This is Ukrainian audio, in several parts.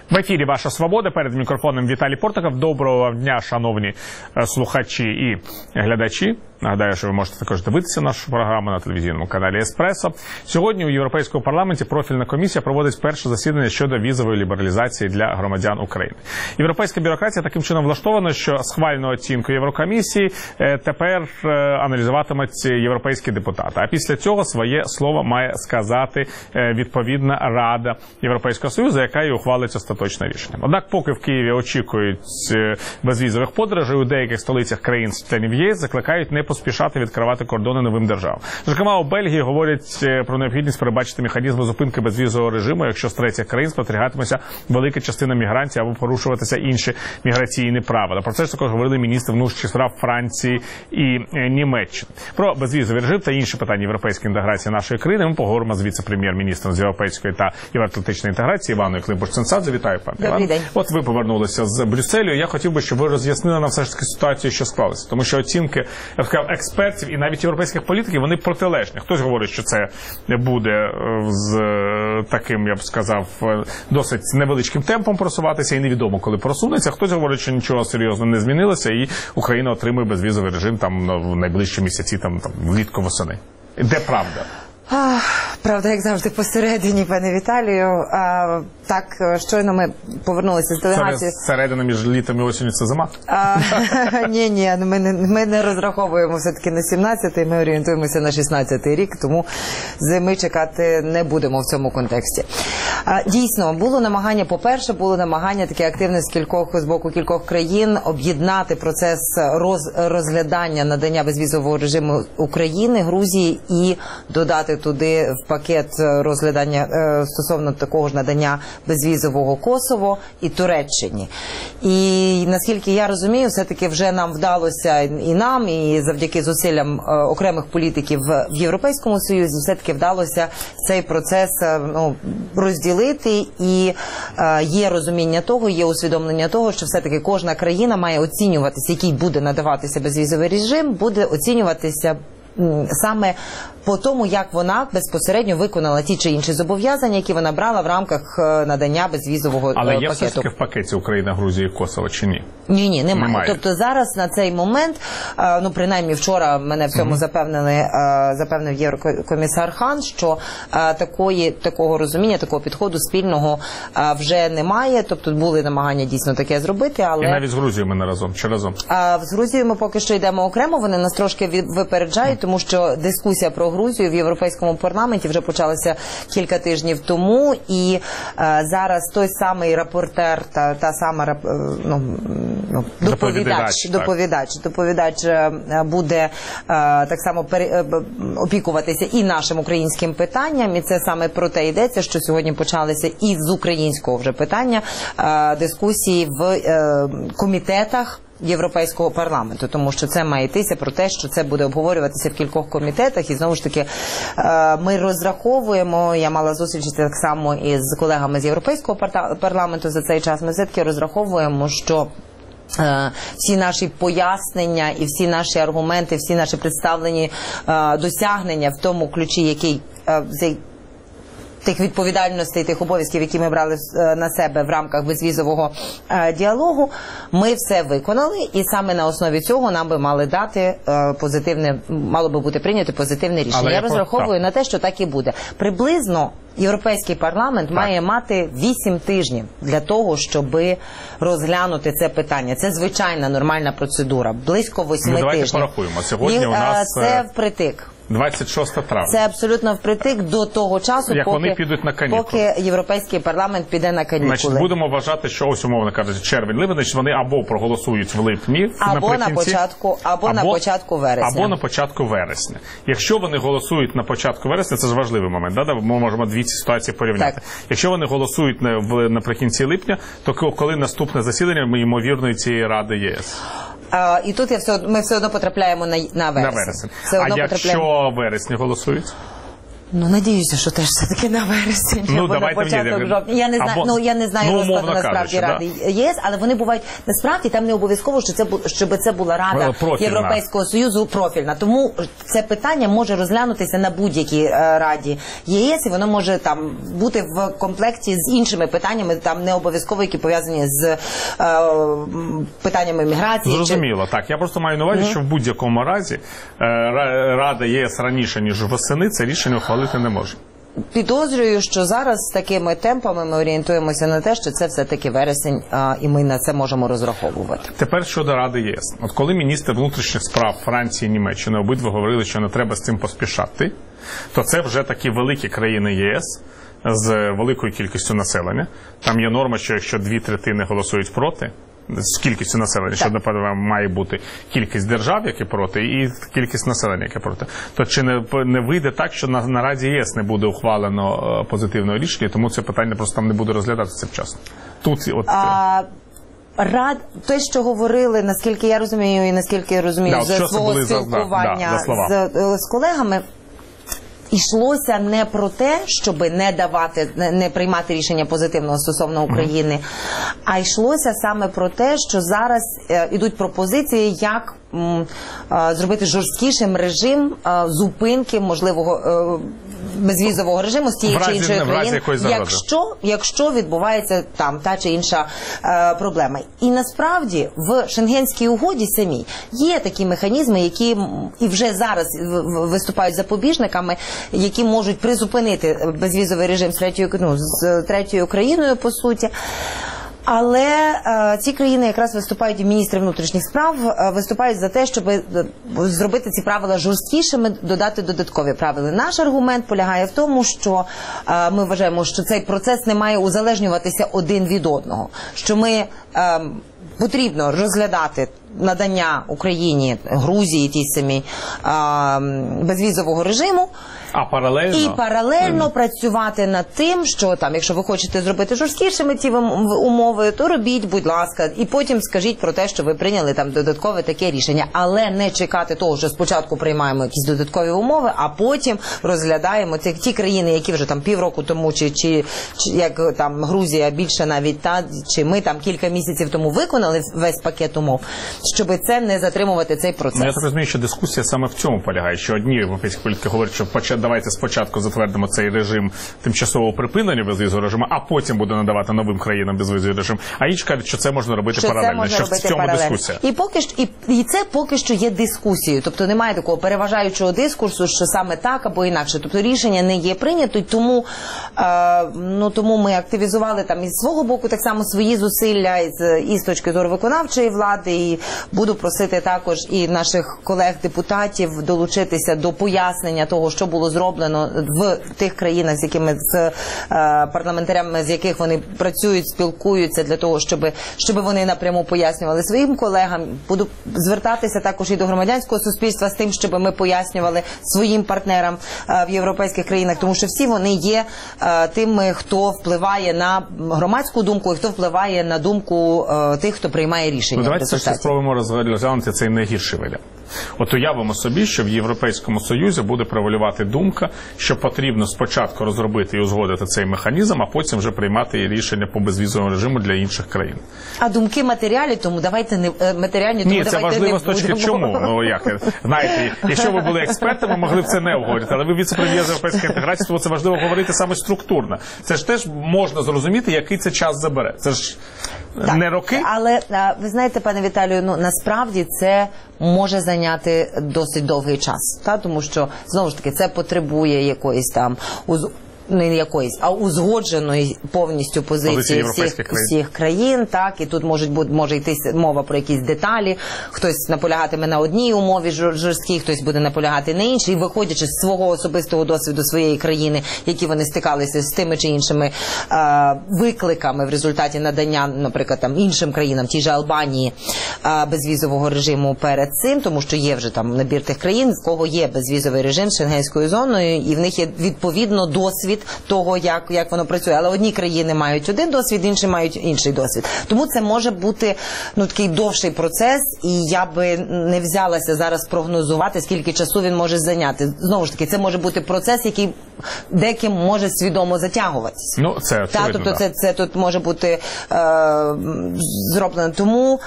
В ефірі «Ваша свобода», перед мікрофоном Віталій Портников. Доброго дня, шановні слухачі і глядачі. Нагадаю, що ви можете також дивитися нашу програму на телевізійному каналі «Еспресо». Сьогодні у Європейському парламенті профільна комісія проводить перше засідання щодо візової лібералізації для громадян України. Європейська бюрократія таким чином влаштована, що схвальну оцінку Єврокомісії тепер аналізуватимуть європейські депутати. А після цього своє слово має сказати відповідна Рада Європейського Союзу, яка і ухвалить остаточне рішення. Однак, поки в Києві очікують безвізових подорожей, у деяких столицях країн-членів ЄС закликають не поспішати відкривати кордони новим державам. Зокрема, у Бельгії говорять про необхідність передбачити механізми зупинки безвізового режиму, якщо з третіх країн спостерігатиметься велика частина мігрантів або порушуватися інші міграційні правила. Про це ж також говорили міністри внутрішніх справ Франції і Німеччини. Про безвізовий режим та інші питання європейської інтеграції нашої країни ми поговоримо з віце-прем'єр-міністром з європейської та євроатлантичної інтеграції Іваною Климпуш-Цинцадзе. Вітаю, пане Іван. Добрий день. От ви повернулися з Брюсселю. Я хотів би, щоб ви роз'яснили нам все ж таки ситуацію, що склалася. Тому що оцінки експертів і навіть європейських політиків, вони протилежні. Хтось говорить, що це буде з таким, я б сказав, досить невеличким темпом просуватися і невідомо, коли просунеться. Хтось говорить, що нічого серйозно не змінилося і Україна отримує безвізовий режим там в найближчі місяці, там влітку-восени. Де правда? Правда, як завжди, посередині, пане Віталію. Так, щойно ми повернулися з делегацією. Середина між літом і осінню – це зима? Ні, ми не розраховуємо все-таки на 17-й, ми орієнтуємося на 16-й рік, тому зими чекати не будемо в цьому контексті. Дійсно, було намагання, по-перше, було намагання таке активне з боку кількох країн об'єднати процес розглядання надання безвізового режиму України, Грузії і додати туди в пакет розглядання стосовно такого ж надання безвізового Косово і Туреччині. І наскільки я розумію, все-таки вже нам вдалося і нам, і завдяки зусиллям окремих політиків в Європейському Союзі, все-таки вдалося цей процес розділити, і є розуміння того, є усвідомлення того, що все-таки кожна країна має оцінюватися, який буде надаватися безвізовий режим, буде оцінюватися саме по тому, як вона безпосередньо виконала ті чи інші зобов'язання, які вона брала в рамках надання безвізового пакету. Але є все ж таки в пакеті Україна, Грузія і Косово, чи ні? Ні, немає. Тобто зараз на цей момент, принаймні вчора мене в цьому запевнив Єврокомісар Хан, що такого розуміння, такого підходу спільного вже немає. Тобто були намагання дійсно таке зробити, але... І навіть з Грузією ми не разом, чи разом? З Грузією ми поки що йдемо окремо, вони нас трошки випереджають, тому що дискусія про Грузію в Європейському парламенті вже почалася кілька тижнів тому, і зараз той самий рапортер, та сама доповідач буде так само опікуватися і нашим українським питанням, і це саме про те йдеться, що сьогодні почалися і з українського вже питання дискусії в комітетах Європейського парламенту, тому що це має йтися про те, що це буде обговорюватися в кількох комітетах, і знову ж таки ми розраховуємо, я мала зустрічі так само із колегами з Європейського парламенту за цей час, ми все-таки розраховуємо, що всі наші пояснення і всі наші аргументи, всі наші представлені досягнення в тому ключі, який тих відповідальностей, тих обов'язків, які ми брали на себе в рамках безвізового діалогу, ми все виконали, і саме на основі цього нам би мало би бути прийнято позитивне рішення. Я розраховую на те, що так і буде. Приблизно Європейський парламент має мати 8 тижнів для того, щоб розглянути це питання. Це звичайна нормальна процедура. Близько 8 тижнів. Давайте порахуємо. Сьогодні у нас... Це впритик. 26 травня. Це абсолютно впритик до того часу, вони підуть на канікули. Поки Європейський парламент піде на канікули. Значить, будемо вважати, що ось, умовно кажучи, червень-липень, значить вони або проголосують в липні, або на початку вересня. Або на початку вересня. Якщо вони голосують на початку вересня, це ж важливий момент, да? Ми можемо дві ці ситуації порівняти. Так. Якщо вони голосують наприкінці липня, то коли наступне засідання, ймовірно, цієї Ради ЄС? І тут ми все одно потрапляємо на вересень. А якщо вересні голосують? Ну, надіюся, що теж все-таки на вересень або на початок жовтня. Я не знаю розкладу насправді Ради ЄС, але вони бувають, насправді там не обов'язково, щоб це була Рада Європейського Союзу профільна. Тому це питання може розглянутися на будь-якій Раді ЄС, і воно може там бути в комплекті з іншими питаннями, там не обов'язково, які пов'язані з питаннями міграції. Зрозуміло, так. Я просто маю на увазі, що в будь-якому разі Рада ЄС раніше, ніж восени, це рішення ухвалити не може. Підозрюю, що зараз з такими темпами ми орієнтуємося на те, що це все-таки вересень, і ми на це можемо розраховувати. Тепер щодо Ради ЄС. От коли міністри внутрішніх справ Франції і Німеччини обидва говорили, що не треба з цим поспішати, то це вже такі великі країни ЄС з великою кількістю населення. Там є норма, що якщо 2/3 голосують проти, з кількістю населення, що, напевно, має бути кількість держав, які проти, і кількість населення, яке проти. То чи не вийде так, що на Раді ЄС не буде ухвалено позитивного рішення, тому це питання просто там не буде розглядатися вчасно? Тут от... Те, що говорили, наскільки я розумію, і наскільки я розумію, з свого спілкування з колегами, йшлося не про те, щоб не приймати рішення позитивного стосовно України, а йшлося саме про те, що зараз ідуть пропозиції, як зробити жорсткішим режим зупинки можливого безвізового режиму з тієї чи іншої країни, якщо відбувається там та чи інша проблема. І насправді в Шенгенській угоді самій є такі механізми, які і вже зараз виступають запобіжниками, які можуть призупинити безвізовий режим з третьою країною, по суті. Але ці країни якраз виступають, і міністри внутрішніх справ виступають за те, щоб зробити ці правила жорсткішими, додати додаткові правила. Наш аргумент полягає в тому, що ми вважаємо, що цей процес не має узалежнюватися один від одного, що ми потрібно розглядати надання Україні, Грузії тій самій безвізового режиму, і паралельно працювати над тим, що там, якщо ви хочете зробити жорсткішими ті умови, то робіть, будь ласка, і потім скажіть про те, що ви прийняли там додаткове таке рішення, але не чекати того, що спочатку приймаємо якісь додаткові умови, а потім розглядаємо ті країни, які вже там півроку тому, чи як там Грузія більше навіть, чи ми там кілька місяців тому виконали весь пакет умов, щоб це не затримувати цей процес. Я так розумію, що дискусія саме в цьому полягає, що одні європейські політики говорять, що давайте спочатку затвердимо цей режим тимчасового припинення безвізового режиму, а потім буде надавати новим країнам безвізовий режим. А інші кажуть, що це можна робити паралельно. Що в цьому дискусія? І це поки що є дискусією. Тобто немає такого переважаючого дискурсу, що саме так або інакше. Тобто рішення не є прийнято, тому ми активізували там із свого боку так само свої зусилля і з точки зору виконавчої влади, і буду просити також і наших колег-депутатів долучитися до пояснення того, що було зроблено в тих країнах, з якими з парламентарями, з яких вони працюють, спілкуються, для того, щоб вони напряму пояснювали своїм колегам. Буду звертатися також і до громадянського суспільства з тим, щоб ми пояснювали своїм партнерам в європейських країнах, тому що всі вони є тими, хто впливає на громадську думку і хто впливає на думку тих, хто приймає рішення. Давайте спробуємо розглянути цей найгірший варіант. От уявимо собі, що в Європейському Союзі буде превалювати думка, що потрібно спочатку розробити і узгодити цей механізм, а потім вже приймати рішення по безвізовому режиму для інших країн. А думки матеріальні, тому давайте не матеріальні, тому це важливо з точки чому. Знаєте, якщо ви були експертами, могли б це не обговорити, але ви віце-прем'єр з європейської інтеграції, тому це важливо говорити саме структурно. Це ж теж можна зрозуміти, який це час забере. Це ж не роки. Але ви знаєте, пане Віталію, насправді це може зайняти досить довгий час, тому що, знову ж таки, це потребує якоїсь там не якоїсь, а узгодженої повністю позиції всіх країн, так, і тут може йти мова про якісь деталі, хтось наполягатиме на одній умові жорсткій, хтось буде наполягати на іншій, і виходячи з свого особистого досвіду своєї країни, які вони стикалися з тими чи іншими викликами в результаті надання, наприклад, там іншим країнам, тій же Албанії, безвізового режиму перед цим, тому що є вже там набір тих країн, в кого є безвізовий режим з Шенгенською зоною, і в них є відповідно досвід досвід того, як воно працює. Але одні країни мають один досвід, інші мають інший досвід. Тому це може бути такий довший процес, і я би не взялася зараз прогнозувати, скільки часу він може зайняти. Знову ж таки, це може бути процес, який деяким може свідомо затягуватися. Ну, це очевидно. Тобто це тут може бути зроблено. Тому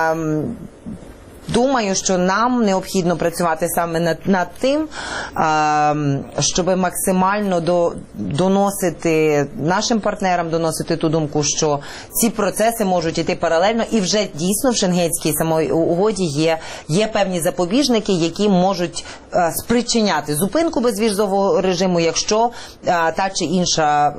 думаю, що нам необхідно працювати саме над тим, щоб максимально доносити нашим партнерам, доносити ту думку, що ці процеси можуть йти паралельно, і вже дійсно в Шенгенській самої угоді є певні запобіжники, які можуть спричиняти зупинку безвізового режиму, якщо та чи інша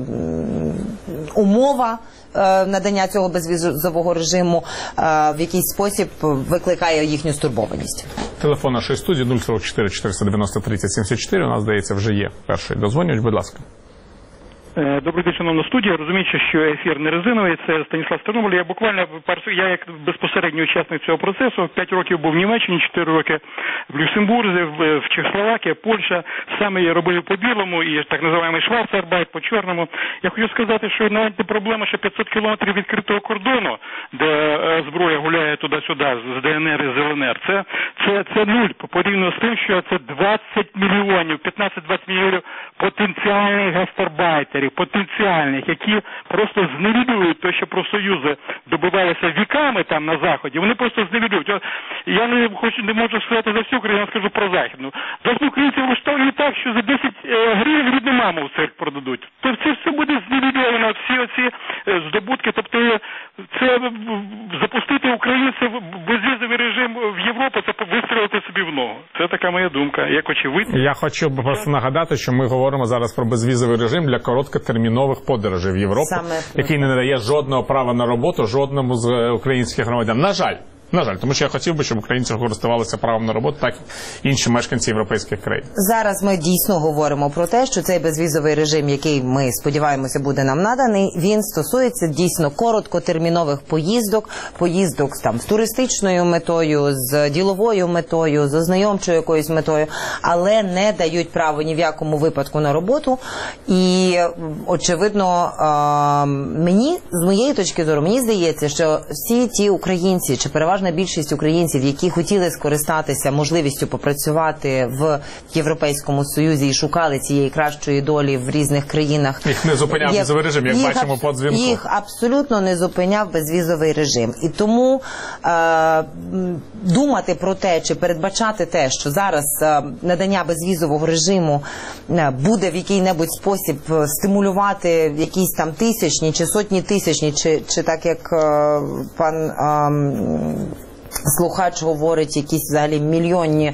умова надання цього безвізового режиму в якийсь спосіб викликає їхню стурбованість. Телефон нашої студії 044 490 30 74. У нас, здається, вже є перший дозвонювач. Будь ласка. Добрий день, шановна студія. Розуміючи, що ефір не резиновий, це Станіслав Тернопіль. Я як безпосередній учасник цього процесу, 5 років був в Німеччині, 4 роки в Люксембурзі, в Чехословакії, Польща. Саме я робив по білому і так називаємо шварцарбайт, по чорному. Я хочу сказати, що навіть не проблема, що 500 кілометрів відкритого кордону, де зброя гуляє туди-сюди з ДНР і з ЛНР, це нуль порівняно з тим, що це 20 мільйонів, 15-20 мільйонів потенціальних гастарбайтерів, потенціальних, які просто зневідують те, що профсоюзи добивалися віками там на Заході, вони просто зневідують. Я не можу сказати за всю Україну, я скажу про Західну. Зараз українців влаштовують так, що за 10 гривень рідну маму в цирк продадуть. То це все буде зневідовано, всі оці здобутки, тобто це запустити українців безвізовий режим в Європу, це вистрілити собі в ногу. Це така моя думка, як очевидно. Я хочу просто нагадати, що ми говоримо зараз про безвізовий режим для короткотермінових подорожей в Європу, який не надає жодного права на роботу жодному з українських громадян. На жаль, тому що я хотів би, щоб українці користувалися правом на роботу, так і інші мешканці європейських країн. Зараз ми дійсно говоримо про те, що цей безвізовий режим, який ми сподіваємося буде нам наданий, він стосується дійсно короткотермінових поїздок там з туристичною метою, з діловою метою, з ознайомчою якоюсь метою, але не дають право ні в якому випадку на роботу. І очевидно, з моєї точки зору, мені здається, що всі ті українці, чи переважно більшість українців, які хотіли скористатися можливістю попрацювати в Європейському Союзі і шукали цієї кращої долі в різних країнах. Їх не зупиняв безвізовий режим, як бачимо по дзвінку. Їх абсолютно не зупиняв безвізовий режим. І тому думати про те, чи передбачати те, що зараз надання безвізового режиму буде в який-небудь спосіб стимулювати якісь там тисячні чи сотні тисячні, чи так як пан слухач говорить, якісь взагалі мільйонні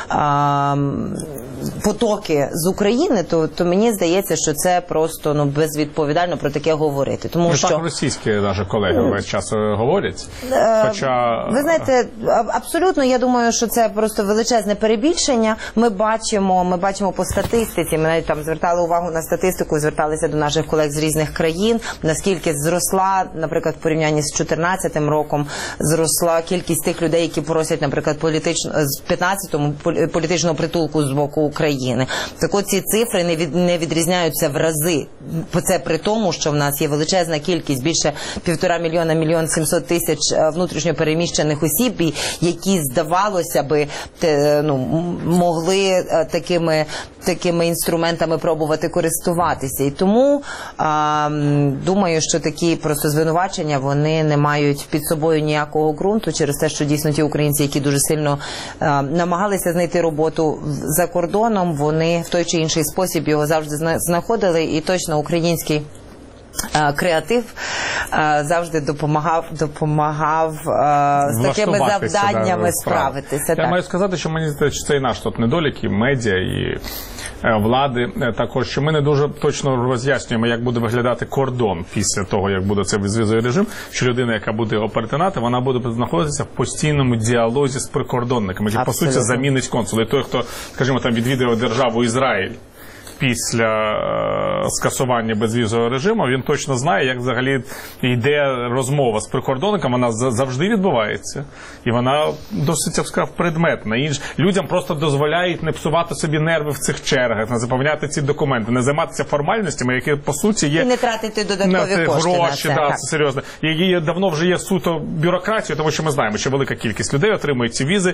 потоки з України, то мені здається, що це просто безвідповідально про таке говорити. Тому що так російські наші колеги весь час говорять. Ви знаєте, абсолютно, я думаю, що це просто величезне перебільшення. Ми бачимо по статистиці, ми навіть там звертали увагу на статистику, зверталися до наших колег з різних країн, наскільки зросла, наприклад, в порівнянні з 2014 роком, зросла кількість тих людей, які просять, наприклад, з 15-му політичного притулку з боку України. Так от ці цифри не відрізняються в рази. Це при тому, що в нас є величезна кількість, більше 1,5 мільйона, 1 700 000 внутрішньо переміщених осіб, які, здавалося би, могли такими інструментами пробувати користуватися. І тому думаю, що такі просто звинувачення, вони не мають під собою ніякого ґрунту через те, що дійсно ті українці, які дуже сильно намагалися знайти роботу за кордоном, вони в той чи інший спосіб його завжди знаходили, і точно український креатив завжди допомагав з такими завданнями справитися. Я маю сказати, що мені здається, що це і наш тут недолік, і медіа, і влади також, що ми не дуже точно роз'яснюємо, як буде виглядати кордон після того, як буде цей безвізовий режим, що людина, яка буде його перетинати, вона буде знаходитися в постійному діалозі з прикордонниками, які, по суті, замінить консули. І той, хто, скажімо, там відвідує державу Ізраїль, після скасування безвізового режиму, він точно знає, як взагалі йде розмова з прикордонником, вона завжди відбувається. І вона досить, я б сказав, предметна. Людям просто дозволяють не псувати собі нерви в цих чергах, не заповняти ці документи, не займатися формальностями, які, по суті, є... І не тратити додаткові кошти гроші, на це. Це серйозно. Які давно вже є суто бюрократія, тому що ми знаємо, що велика кількість людей отримують ці візи.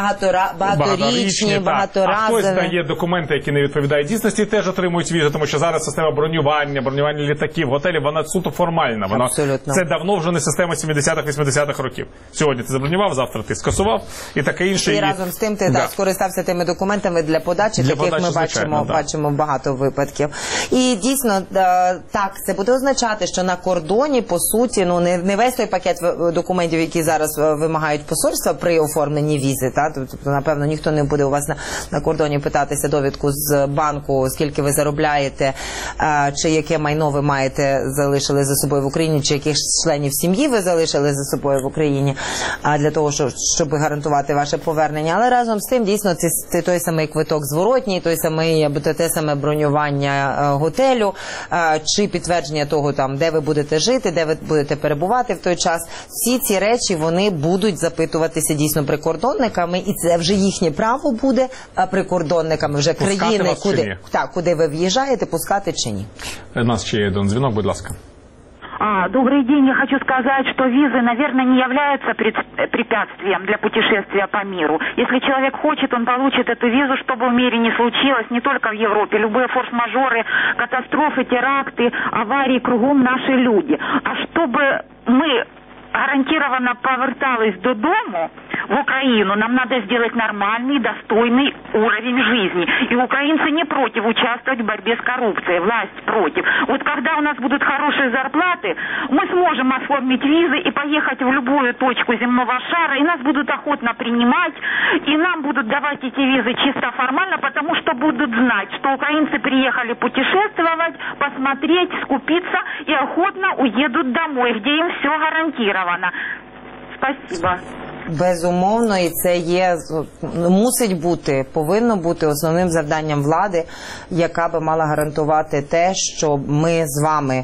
Багаторічні, багаторазові. А хтось дає документи, які не відповідають дійсності, і теж отримують візи, тому що зараз система бронювання літаків, готелів, вона суто формальна. Це давно вже не система 70-х-80-х років. Сьогодні ти забронював, завтра ти скасував і таке інше. І разом з тим ти скористався тими документами для подачі, таких ми бачимо багато випадків. І дійсно, так, це буде означати, що на кордоні, по суті, не весь той пакет документів, які зараз вимагають посольства при оформленні візи, тобто, напевно, ніхто не буде у вас на кордоні питатися довідку з банку, скільки ви заробляєте, чи яке майно ви маєте, залишили за собою в Україні, чи яких членів сім'ї ви залишили за собою в Україні, для того, щоб гарантувати ваше повернення. Але разом з тим, дійсно, це той самий квиток зворотній, те саме бронювання готелю, чи підтвердження того, де ви будете жити, де ви будете перебувати в той час. Всі ці речі, вони будуть запитуватися дійсно прикордонниками, і це вже їхнє право буде прикордонниками вже країни, куди ви в'їжджаєте, пускати чи ні. У нас ще є один дзвінок, будь ласка. Добрый день. Я хочу сказать, что визы, наверное, не являются препятствием для путешествия по миру. Если человек хочет, он получит эту визу, что бы в мире ни случилось, не только в Европе. Любые форс-мажоры, катастрофы, теракты, аварии, кругом наши люди. А чтобы мы гарантированно повертались додому в Украину, нам надо сделать нормальный, достойный уровень жизни. И украинцы не против участвовать в борьбе с коррупцией, власть против. Вот когда у нас будут хорошие зарплаты, мы сможем оформить визы и поехать в любую точку земного шара, и нас будут охотно принимать, и нам будут давать эти визы чисто формально, потому что будут знать, что украинцы приехали путешествовать, посмотреть, скупиться и охотно уедут домой, где им все гарантировано. Спасибо. Безумовно, і це мусить бути, повинно бути основним завданням влади, яка би мала гарантувати те, що ми з вами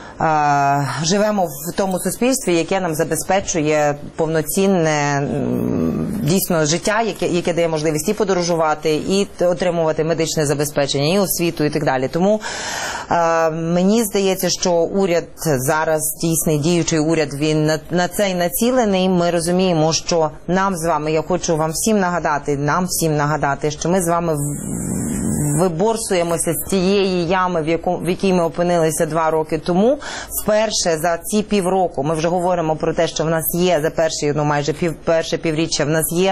живемо в тому суспільстві, яке нам забезпечує повноцінне дійсно життя, яке дає можливість і подорожувати, і отримувати медичне забезпечення, і освіту, і так далі. Тому мені здається, що уряд зараз, дійсний діючий уряд, він на це й націлений. Ми розуміємо, що нам з вами, я хочу вам всім нагадати, що ми з вами виборсуємося з цієї ями, в якій ми опинилися 2 роки тому. Вперше за ці півроку ми вже говоримо про те, що в нас є за перше півріччя в нас є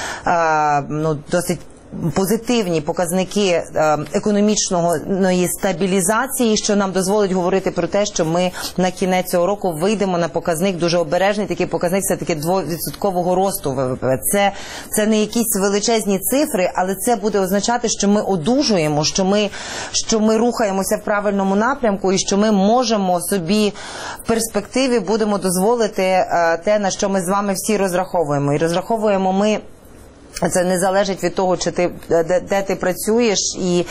досить позитивні показники економічної стабілізації, що нам дозволить говорити про те, що ми на кінець цього року вийдемо на показник дуже обережний, такий показник все-таки 2% росту ВВП. Це не якісь величезні цифри, але це буде означати, що ми одужуємо, що ми рухаємося в правильному напрямку і що ми можемо собі в перспективі будемо дозволити те, на що ми з вами всі розраховуємо. І розраховуємо ми. Це не залежить від того, чи де ти працюєш, і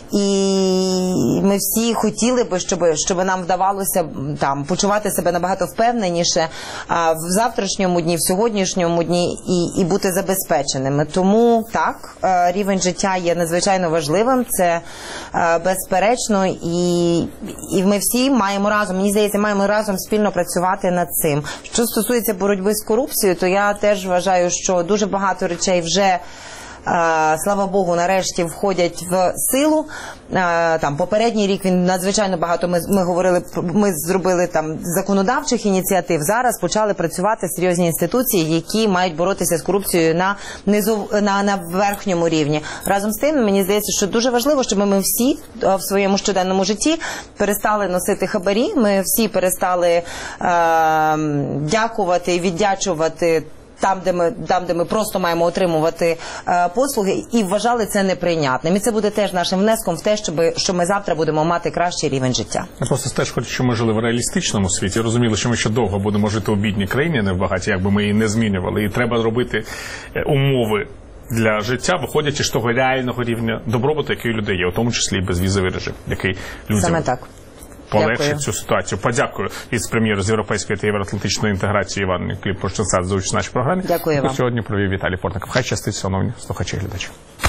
ми всі хотіли би, щоб нам вдавалося почувати себе набагато впевненіше в завтрашньому дні, в сьогоднішньому дні і бути забезпеченими. Тому так, рівень життя є надзвичайно важливим, це безперечно, і ми всі маємо разом, мені здається, маємо разом спільно працювати над цим. Що стосується боротьби з корупцією, то я теж вважаю, що дуже багато речей вже слава Богу, нарешті входять в силу. Попередній рік він надзвичайно багато, ми зробили законодавчих ініціатив. Зараз почали працювати серйозні інституції, які мають боротися з корупцією на верхньому рівні. Разом з тим, мені здається, що дуже важливо, щоб ми всі в своєму щоденному житті перестали носити хабарі, ми всі перестали дякувати і віддячувати там, де ми просто маємо отримувати послуги, і вважали це неприйнятним. І це буде теж нашим внеском в те, що ми завтра будемо мати кращий рівень життя. Я просто теж хочу, щоб ми жили в реалістичному світі, розуміли, що ми ще довго будемо жити у бідній країні, не в багатій, якби ми її не змінювали. І треба робити умови для життя, виходячи з того реального рівня добробуту, який у людей є, у тому числі і безвізовий режим, який людям Саме так. полегшить цю ситуацію. Подякую віце-прем'єру з європейської та євроатлантичної інтеграції Івану Климпуш-Цинцадзе за участь в нашій програмі. Дякую вам. Сьогодні провів Віталій Портников. Хай щастить, шановні слухачі і глядачі.